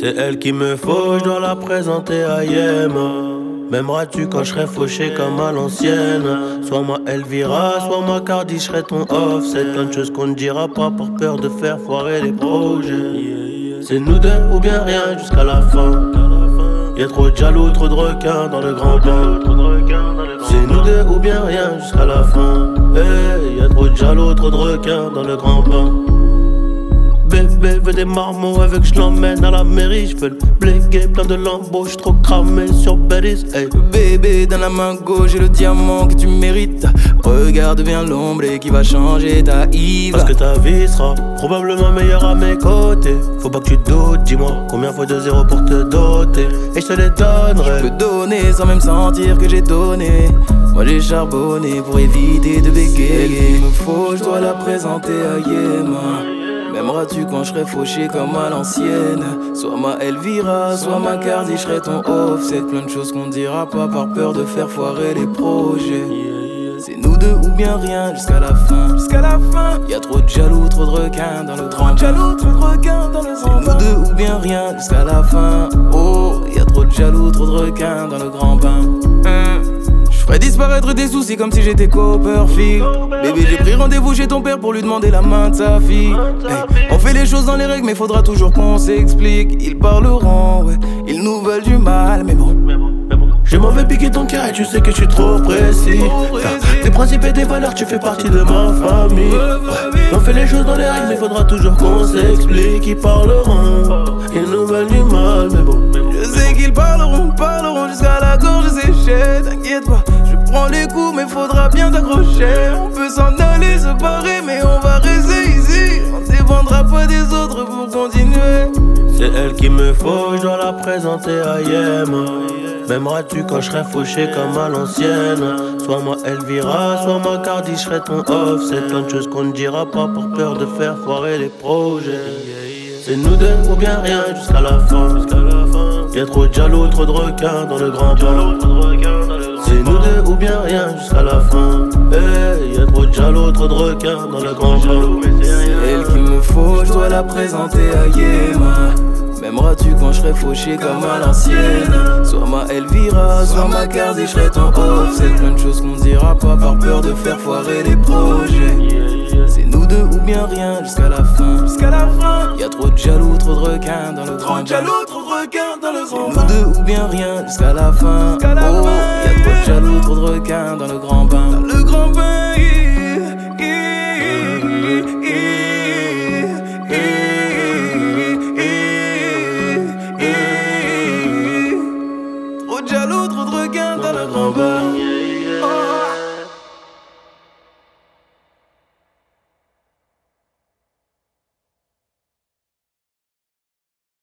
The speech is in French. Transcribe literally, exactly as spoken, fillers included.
C'est elle qu'il me faut, je dois la présenter à Yema. M'aimeras-tu quand je serai fauché comme à l'ancienne? Soit moi Elvira, soit moi Cardi, je serai ton offset. Plein de choses qu'on ne dira pas par peur de faire foirer les projets. C'est nous deux ou bien rien jusqu'à la fin. Y'a trop de jaloux, trop de requins dans le grand bain. C'est nous deux ou bien rien jusqu'à la fin. Hey, y'a trop de jaloux, trop de requins dans le grand bain. Bébé veut des marmots avec je l'emmène à la mairie. J'fais le blégué, plein de lambeaux, j'suis trop cramé sur Betty's. Hey. Bébé dans la main gauche, j'ai le diamant que tu mérites. Regarde bien l'ombre qui va changer ta Yves. Parce que ta vie sera probablement meilleure à mes côtés. Faut pas que tu doutes, dis-moi combien faut de zéro pour te doter. Et je te les donnerai. Je peux donner sans même sentir que j'ai donné. Moi j'ai charbonné pour éviter de bégayer. Il me faut, je dois la présenter à Yema. M'aimeras-tu quand je serai fauché comme à l'ancienne? Soit ma Elvira, soit ma Cardi, je serai ton offset. Plein de choses qu'on dira pas par peur de faire foirer les projets. C'est nous deux ou bien rien jusqu'à la fin. Jusqu'à la fin. Y'a trop de jaloux, trop de requins dans le grand jaloux, trop de requins dans le grand. C'est nous deux ou bien rien jusqu'à la fin. Oh, y'a trop de jaloux, trop de requins dans le grand bain. Hein. Je ferais disparaître tes soucis comme si j'étais Copperfield. Bébé, j'ai pris rendez-vous chez ton père pour lui demander la main de sa fille. Hey, on fait les choses dans les règles, mais faudra toujours qu'on s'explique. Ils parleront, ouais, ils nous veulent du mal, mais bon. Je m'en vais piquer ton cœur et tu sais que je suis trop précis. T'as des principes et des valeurs, tu fais partie de ma famille. Ouais, on fait les choses dans les règles, mais faudra toujours qu'on s'explique. Ils parleront, ils nous veulent du mal, mais bon. Je sais qu'ils parleront, parleront jusqu'à la gorge séchée. T'inquiète pas, je prends les coups, mais faudra bien t'accrocher. On peut s'en aller, se barrer, mais on va rester ici. On dépendra pas des autres pour continuer. C'est elle qu'il me faut, je dois la présenter à Yema. M'aimeras-tu quand je serai fauché comme à l'ancienne? Soit moi Elvira, soit moi Cardi, je serai ton offset. Plein de choses qu'on ne dira pas par peur de faire foirer les projets. C'est nous deux ou bien rien jusqu'à la fin. Y'a trop de jaloux, trop de requins dans le grand bain. C'est nous deux ou bien rien jusqu'à la fin. Hey, y'a trop de jaloux, trop de requins dans le grand bain. C'est elle qu'il me faut, je dois la présenter à Yema. M'aimeras-tu quand je serai fauché comme à l'ancienne? Soit ma Elvira, soit ma Cardi, je serai ton offset. Plein de choses qu'on dira pas par peur de faire foirer les projets. C'est nous deux ou bien rien jusqu'à la fin. Jusqu'à la fin. Y'a trop de jaloux, trop de requins dans le grand. Jaloux, trop de requins dans le grand. C'est nous deux ou bien rien jusqu'à la fin. Oh, y'a trop de jaloux, trop de requins dans le grand bain. Dans le grand bain.